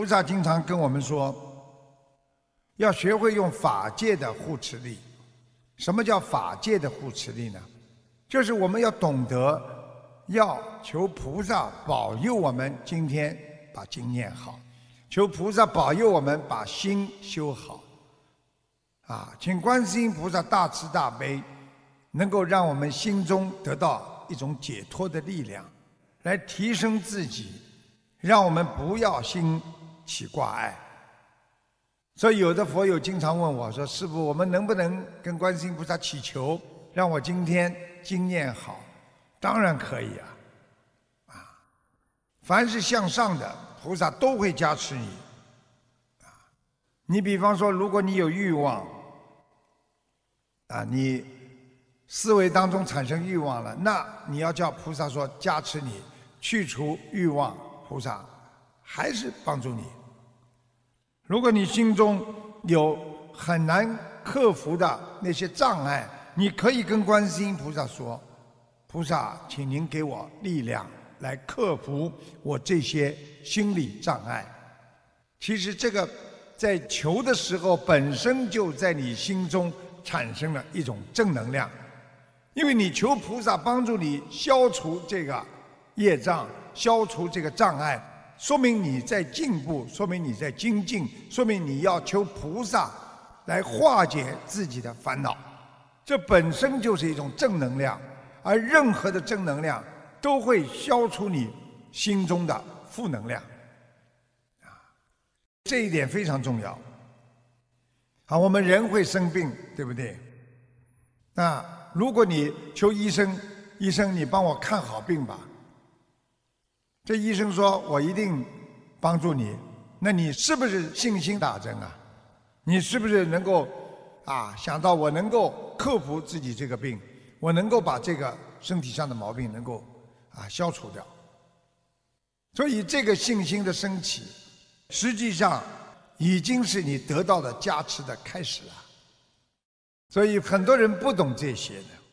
菩萨经常跟我们说，要学会用法界的护持力。什么叫法界的护持力呢？就是我们要懂得，要求菩萨保佑我们今天把经念好，求菩萨保佑我们把心修好。请观世音菩萨大慈大悲，能够让我们心中得到一种解脱的力量，来提升自己，让我们不要心起挂碍。所以有的佛友经常问我说，师父，我们能不能跟观世音菩萨祈求，让我今天经念好？当然可以凡是向上的菩萨都会加持你。你比方说，如果你有欲望你思维当中产生欲望了，那你要叫菩萨说加持你，去除欲望，菩萨还是帮助你。如果你心中有很难克服的那些障碍，你可以跟观世音菩萨说，菩萨请您给我力量来克服我这些心理障碍。其实这个在求的时候本身就在你心中产生了一种正能量，因为你求菩萨帮助你消除这个业障，消除这个障碍，说明你在进步，说明你在精进，说明你要求菩萨来化解自己的烦恼，这本身就是一种正能量，而任何的正能量都会消除你心中的负能量，这一点非常重要。我们人会生病，对不对？那如果你求医生，医生你帮我看好病吧，这医生说我一定帮助你，那你是不是信心打针啊？你是不是能够想到我能够克服自己这个病，我能够把这个身体上的毛病能够消除掉？所以这个信心的升起，实际上已经是你得到的加持的开始了。所以很多人不懂这些的。